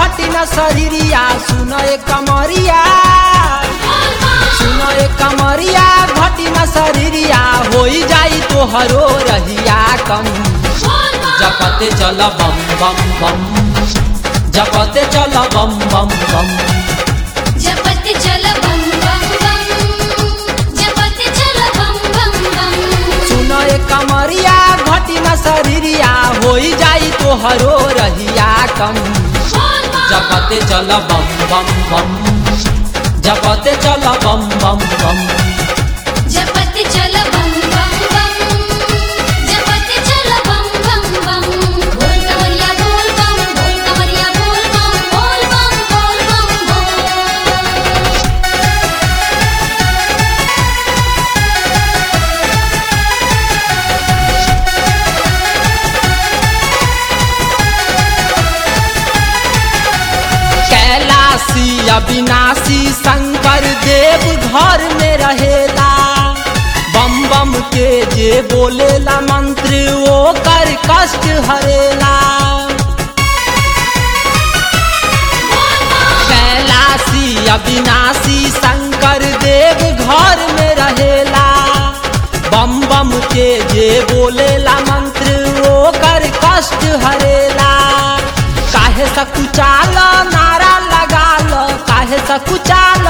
घटी न शरीरिया सुन कमरिया घटी न शरीरिया हो जाई तोहरो रहिया कम जपते चल बम बम बम जपते चल बम बम बम जपते चल बम बम बम जपते चल बम बम बम सुन कमरिया घटी न शरीरिया हो जाई तोहरो रहिया कम जपते चल बम बम बम जपते चल बम बम बम जपते चल बम बम बम जपते चल बम बम बम बोल कमरिया बोल बम बोल कमरिया बोल बम बोल बम बोल कैलाशी अविनाशी शंकर देव घर में रहेला बम बम के जे बोलेला मंत्र वो कर कष्ट हरेला कैलाशी अविनाशी शंकर देव घर में रहेला बम बम के जे बोलेला मंत्र वो कर कष्ट हरेला काहे सकुचाल नारा लगाल काहे सकुचाल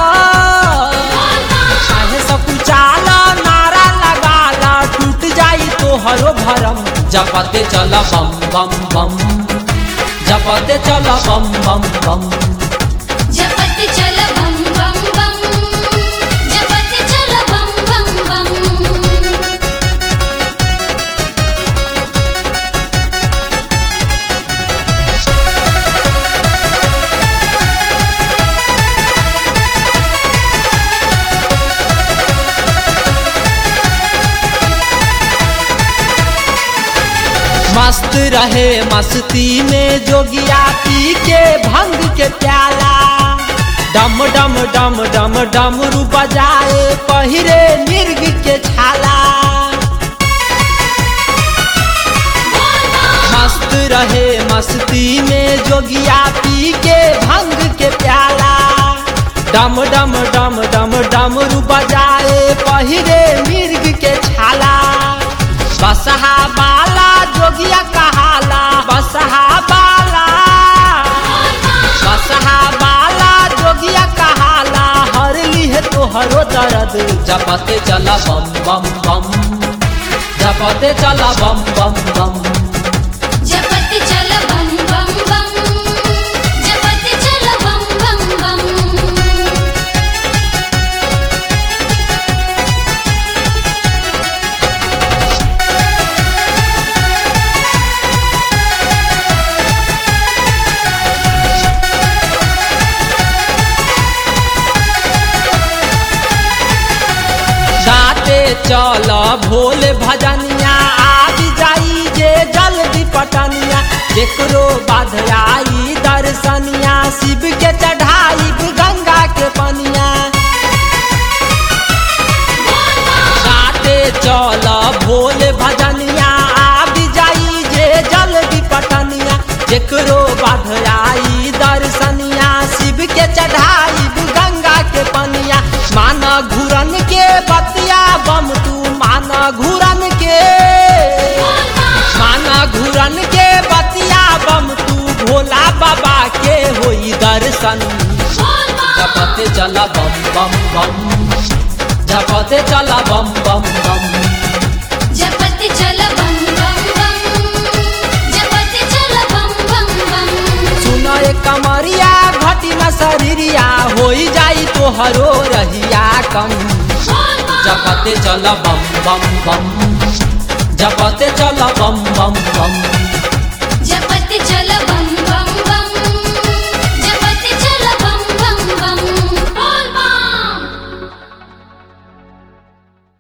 नारा लगाल टूट जाई तोहरो भरम जपते चल बम बम बम जपते चल बम बम बम जपते चल बम बम बम जपते चल बम बम बम मस्त रहे मस्ती में जोगिया पी के भंग के प्याला डम डम डम डम डमरू बजाए पहिरे मिर्ग के छाला मस्त रहे मस्ती में जोगिया पी के भंग के प्याला डम डम डम डम डमरू बजाए पहिरे मिर्ग के छाला बसहा बाला जोगिया कहाला बसहा बाला जोगिया कहाला हर लिहे तोहरो दर्द जपते चला बम बम बम जपते चला बम बम बम जपते चल बम बम बम जपते चल बम बम बम गाते चल भोले भजनिया आज जाई जे जल्दी पटनिया जेकरो बाध आई दर्शनिया शिव के चढ़ाई गंगा के पनिया गाते चल भोले भजनिया आज जाई जे जल्दी पटनिया जेकरो बाध आई दर्शनिया शिव के चढ़ाई गंगा के पनिया माना घुरन के बतिया बम तू माना घुरन के बतिया बम तू भोला बाबा के होई दर्शन जपते चला बम बम बम जपते चला बम बम बम जपते चल बम बम बम जपते चल बम बम बम सुन कमरिया घटी न शरीरिया हो जाई तोहरो रहिया कम जपते चल बम बम बम जपते चल बम बम बम